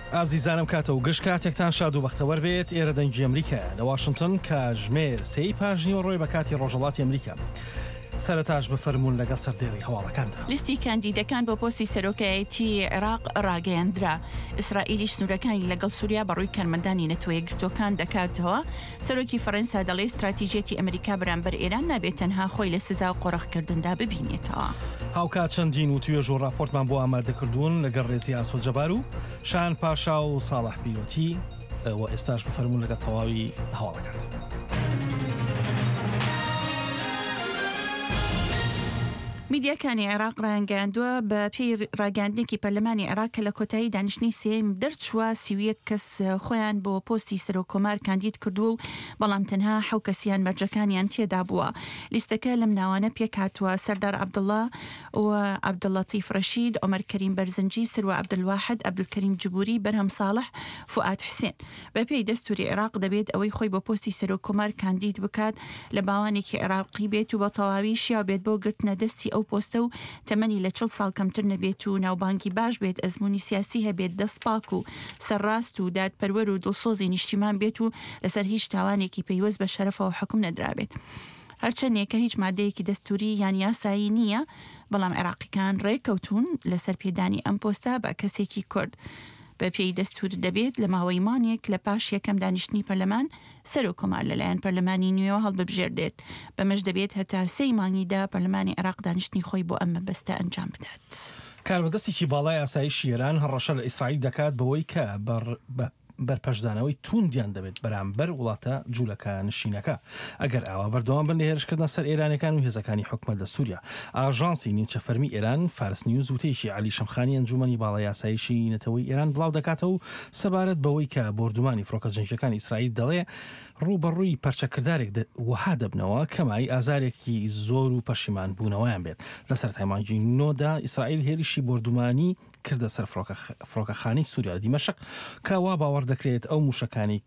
ئازیزانم کاتە و گشت کاتێکتان شاد و بەختەوەر بێت. ئێرە دەنگی ئەمریکا لە واشنگتن کاژمێر سێی پاژنی ڕۆی بە کاتی ڕۆژهەڵاتی ئەمریکا. سەرەتاش بفەرمونون لەگەڵ سەردێڕی هەواڵەکاندا. لیستی کاندیدەکان بۆ پۆستی سەرۆکایەتی عێراق ڕاگەیاندرا. ئیسرائیلی سنوورەکانی لەگەڵ سووریا بەڕووی کارمەندانی نەتۆیە گرتوەکان دەکاتەوە. سەرۆکی فەرەنسا دەڵێ استراتیژێتی ئەمریکا بەرامبەر ئێران نابێت تەنها خۆی لە سزا و قۆڕەخکردندا ببینێتەوە. هاوکات چەندین و توێژ و راپۆرتمان بۆ ئامادەکردوون لەگەڵ ڕێزی ئاسۆ جەبار و شان پاشا و ساڵح پیرۆتی و ئێستاش بفەرمونون لەگەڵ تەواوی هەواڵەکاندا. میدیاکانی عێراق ڕایانگەاندووە بە پێی ڕاگەاندنێکی پەرلەمانی عێراق کە لە کۆتایی دانیشتنی سێم دەرچووە 31 کەس خۆیان بۆ پۆستی سەرۆکۆمار کاندید کردووە و بەڵام تەنها 7 کەسیان مەرجەکانیان تێدا بووە. لیستەکە لەم ناوانە پێکهاتووە سەردار عەبدوڵڵا و عەبدوڵلەتیف ڕەشید، عومەر کەریم بەرزنجی، سروە عەبدولواحد، عەبدولکەریم جبوری، بەرهەم ساڵح، فوئاد حوسێن. بە پێی دەستوری عێراق دەبێت ئەوەی خۆی بۆ پۆستی سەرۆکۆمار کاندید بکات لە باوانێکی عێراقی بێت و بە تەواوی شیا بێت بۆ گرتنە دەستی ئەو پۆستە و تەمەنی لە 40 ساڵ کەمتر نەبێت و ناوبانکی باش بێت، ئەزمموی سیاسی هەبێت، دەستپاک و سەرڕاست و دادپەروەر و دڵسۆزی نیشتیمان بێت و لەسەر هیچ تاوانێکی پەیوەست بە شەرەفەوە حکم نەدرابێت. هەرچەندێکە هیچ مادەیەکی دەستوری یان یاسایی نییە، بەڵام عێراقیەکان ڕێکەوتون لەسەر پێدانی ئەم پۆستە بە کەسێکی کورد. بە پێی دەستور دەبێت لە ماوەی مانێک لە پاش یەکەم دانیشتنی پەرلەمان سەرۆکۆمار لەلایەن پەرلەمانی نوێوە هەڵببژێردێت. بەمەش دەبێت هەتا 3 مانگیدا پەرلەمانی عێراق دانیشتنی خۆی بۆ ئەم مەبەستە ئەنجام بدات. کاربەدەستێکی باڵای ئاسایشی ئێران هەڕەشە لە ئیسرائیل دەکات بەوەی کە بەرپەشدانەوەی توندیان دەبێت بەرامبەر وڵاتە جوولەکە نشینەکە ئەگەر ئاوا بەردەوام بن لە هێرشکردن سەر ئێرانەکان و هێزەکانی حکومەت لە سووریا. ئاژانسی نیمچە فەرمی ئێران فارس نیوز وتەیەکی عەلی شەمخانی ئەنجومەنی باڵای ئاسایشی نەتەوەی ئێران بڵاو دەکاتەوە و سەبارەت بەوەی کە بۆردومانی فڕۆکە جەنگیەکانی ئیسرائیل دەڵێ ڕوبەڕووی پەرچەکردارێک وەها دەبنەوە کەمای ئازارێکی زۆر و پەشیمان بوونەوەیان بێت. لە سەرەتای مانگی نۆدا ئیسرائیل هێرشی بۆردومانی کردە سەر فڕۆکەخانەی سووریا لە دیمەشق کە وا باوەڕ دەکرێت ئەو موشەکانی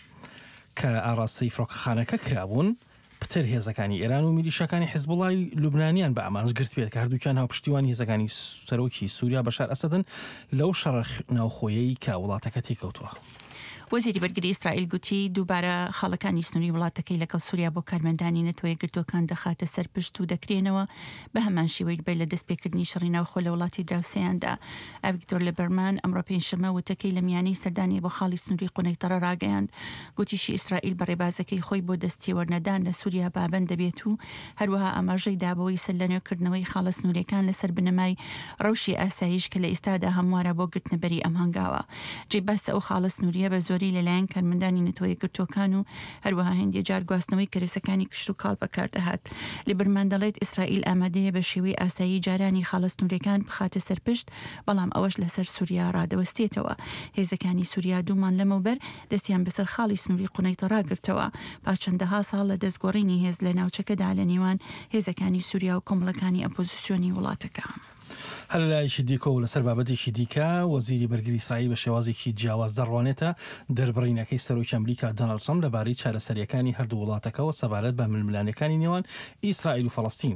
کە ئاڕاستەی فڕۆکەخانەکە کرابوون پتر هێزەکانی ئێران و میلیشەکانی حیزبوڵای لوبنانیان بە ئامانج گرت بێت کە هەردووکیان هاوپشتیوانی هێزەکانی سەرۆکی سووریا بەشار ئەسەدن لەو شەڕ ناوخۆیەی کە وڵاتەکە تێکەوتووە. وەزیری بەرگری ئیسرائیل گوتی دووبارە خاڵەکانی سنووری وڵاتەکەی لەگەڵ سووریا بۆ کارمەندانی نەتۆیە گرتوەکان دەخاتە سەرپشت و دەکرێنەوە بە هەمان شێوەی بێت لە دەستپێکردنی شەڕی ناوخۆ لە وڵاتی دراوسەیاندا. ئەڤیکتۆر لێبەرمان ئەمڕۆ پێنجشەمە وتەکەی لە میانەی سەردانی بۆ خاڵی سنووری قونەیتەڕە ڕاگەیاند. گوتیشی ئیسرائیل بە ڕێبازەکەی خۆی بۆ دەستێوەرنەدان لە سووریا بابەن دەبێت و هەروەها ئاماژەی دابەوەی سەرلەنوێکردنەوەی خاڵە سنوورەکان لەسەر بنەمای ڕەوشی ئاسایش کە لە ئێستادا هەموارە بۆ گرتنەبەری ئەم هەنگاوە. جێبەستە ئەو خاڵە سنووریە بە زۆری لەلایەن کارمەندانی نەتۆیە گرتوەکان و هەروەها هەندێک جار گواستنەوەی کەرەسەکانی کشت و کاڵ بەکاردەهات. لێبەرمان دەڵێت ئیسرائیل ئامادەیە بە شێوەی ئاسایی جارانی خاڵە سنوورەکان بخاتە سەرپشت، بەڵام ئەوەش لەسەر سووریا ڕادەوەستێتەوە. هێزەکانی سووریا دوومان لەمەوبەر دەستیان بەسەر خاڵی سنووری قونەیتەڕا گرتەوە پاشەندەها ساڵ لە دەستگۆڕینی هێز لە ناوچەکەدا لە نێوان هێزەکانی سووریا و کۆمەڵەکانی ئەپۆزیسیۆنی وڵاتەکە. هەر لایەکی دیکە و لەسەر بابەتێکی دیکە وەزیری بەرگری ئیسرائیل بە شێوازێکی جیاواز دەڕوانێتە دەربڕینەکەی سەرۆکی ئەمریکا دۆناڵد ترامپ لەبارەی چارەسەریەکانی هەردوو وڵاتەکەەوە سەبارەت بە ململانەکانی نێوان ئیسرائیل و فەڵەستین.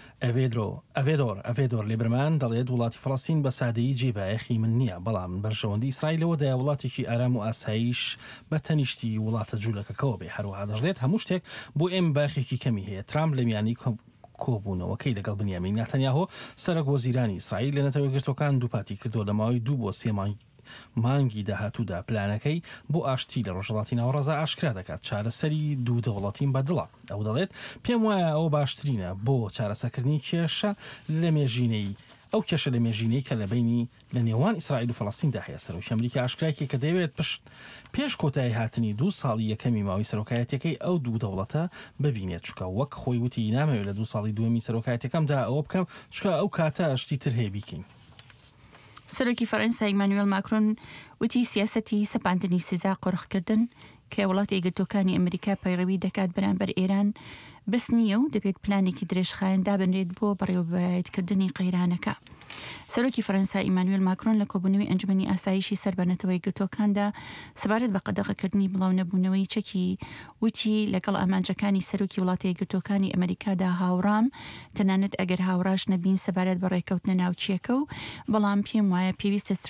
ئەڤێدۆر لێبەرمان دەڵێت وڵاتی فەڵەستین بە سادەیی جێبایەخی من نییە، بەڵام بەرژەوەندی ئیسرائیلەوە دەیە وڵاتێکی ئارام و ئاسایش بە تەنیشتی وڵاتە جوولەکەەوە بێ. هەروەها دەژێت هەموو شتێک بۆ ئێمە باخێکی کەمی هەیە. ترامپ لە میانی کۆبوونەوەکەی لەگەڵ بنیامین نەتەنیاهۆ سەرۆک وەزیرانی ئیسرائیل لە نەتەوەی گرتوەکان دووپاتی کردو لە ماوەی 2 بۆ 3 مانگی داهاتوودا پلانەکەی بۆ ئاشتی لە ڕۆژهەڵاتی ناوەڕەزا ئاشکرا دەکات چارەسەری دوو دەوڵەتین بەدڵە. ئەو دەڵێت پێم وایە ئەو باشترینە بۆ چارەسەرکردنی کێشە لە مێژینەی ئەو کێشە لە مێژینەی کە لە نێوان ئیسرائیل و فەڵەستیندا هەیە. سەرۆکی ئەمریکا ئاشکراکی کە دەیەوێت پێش کۆتایی هاتنی 2 ساڵی یەکەمی ماوەی سەرۆکایەتەکەی ئەو دوو دەوڵەتە ببینێت، چکە وەک خۆی وتی نامەوێت لە 2 ساڵی دووەمی سەرۆکایەتەکەمدا ئەوە بکەم، چکە ئەو کاتە شتی تر هەیە بیکەین. سەرۆکی فەرەنسا ئیمانوێل ماکرۆن وتی سیاسەتی سەپاندنی سزا قۆڕخکردن کە وڵاتی یەکگرتووەکانی ئەمریکا پەیڕەوی دەکات بەرامبەر ئێران بەس نییە و دەبێت پلانێکی درێژخایەن دابنرێت بۆ بەڕێوەبەرایەتکردنی قەیرانەکە. سەرۆکی فەرەنسا ئیمانوێل ماکرۆن لە کۆبوونەوەی ئەنجومەنی ئاسایشی سەربەنەتەوەی گرتوەکاندا سەبارەت بە قەدەغەکردنی بڵاو نەبوونەوەی چەکی وتی لەگەڵ ئامانجەکانی سەرۆکی وڵاتی یەکگرتووەکانی ئەمریکادا هاوڕام، تەنانەت ئەگەر هاوڕاش نەبین سەبارەت بە ڕێکەوتنە ناوچیەکە و بەڵام پێم وایە پێویستە